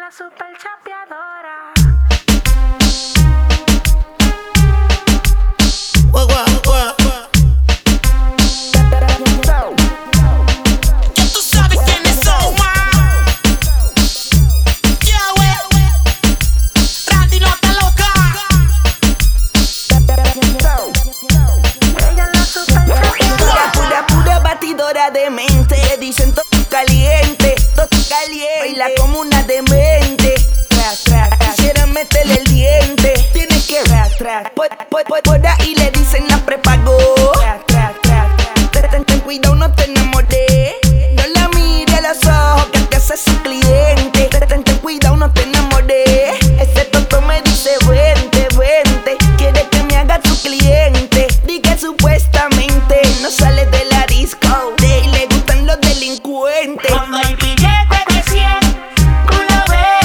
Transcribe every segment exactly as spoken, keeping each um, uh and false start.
la super chapeadora. Guau, guau, guau. Ya tú sabes quiénes son, ma. Yo, eh. Randy no está loca. Ella es la super chapeadora. Pura, pura, pura batidora de mente. Dicen todo caliente, todo caliente. Baila como una demente. Tra, tra, tra. Quisiera meterle el diente. Tienes que tra, tra. Por, por, por, por ahí le dicen la prepagó. Tra, tra, tra, tra. Ten, ten cuidado, no te enamoré. No la mire a los ojos que te hace su cliente. Ten, ten cuidado, no te enamoré. Ese tonto me dice vente, vente. Quiere que me haga su cliente. Diga supuestamente no sale de la disco. De le gustan los delincuentes. Cuando hay billete de cien, tú lo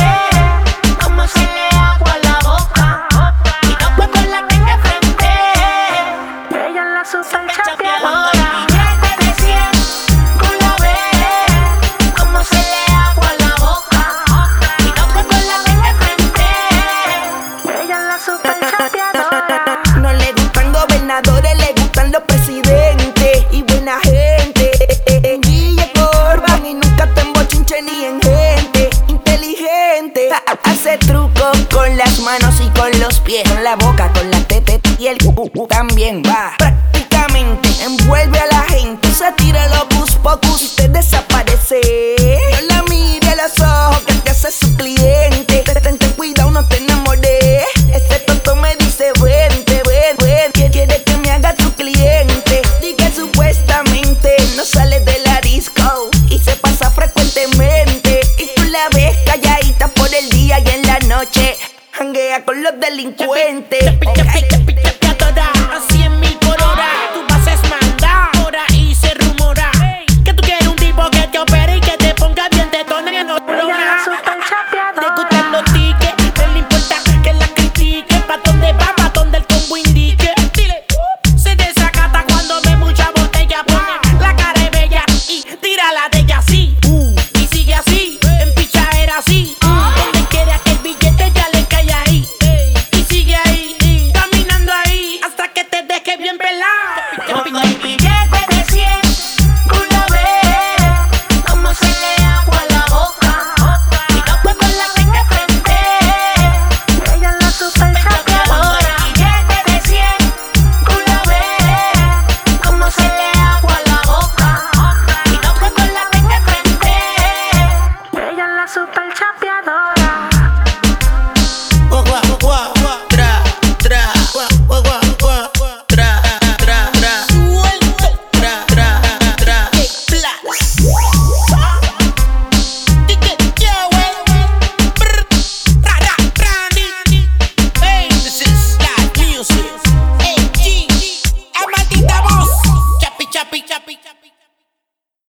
ves, como se le agua la boca. Y no fue con la que te frente. Ella es la super Cuando chapeadora. hay billete de cien, tú lo ves, como se le agua la boca. Y no fue con la que te frente. Ella es la super chapeadora. No le gustan gobernadores, le gustan los presidentes y buena gente. En Guille Corban y nunca te embochinche ni en gente inteligente. Hace trucos con las manos y con los pies, con la boca, con la tete y el cu también va. Prácticamente envuelve a la gente, se tira los bus pocus y te desaparece. No la mire a los ojos que te hace su cliente. Ten, ten cuidado, no te enamoré. Ese tonto me dice vente, ven, ven. Que quiere que me haga su cliente. Diga supuestamente no sale de la disco y se pasa frecuentemente. Y tú la ves calladita por el día y en la noche janguea con los delincuentes. Chapeadora a cien mil por hora. Tu base es manda. Por ahí se rumora que tú quieres un tipo que te opere y que te ponga bien tetona en el Ella es la super Le chapeadora. gustan los tickets, no le importa que la critique. Pa' donde va, pa' donde el combo indique. Dile, uh, se desacata cuando ve mucha botella. Pone la cara es bella y tira la de ella así. Uh, y sigue así, en pichadera así. Donde quiera que el billete ya le cae ahí. Y sigue ahí, caminando ahí, hasta que te deje bien pelado. Cuando hay billete de cien, tú lo ves, como se le agua la boca. Y no fue con la que te frente. Ella es la super chapeadora. Cuando hay billete de cien, tú lo ves, como se le agua la boca. Y no fue con la que te frente. Ella es la super chapeadora.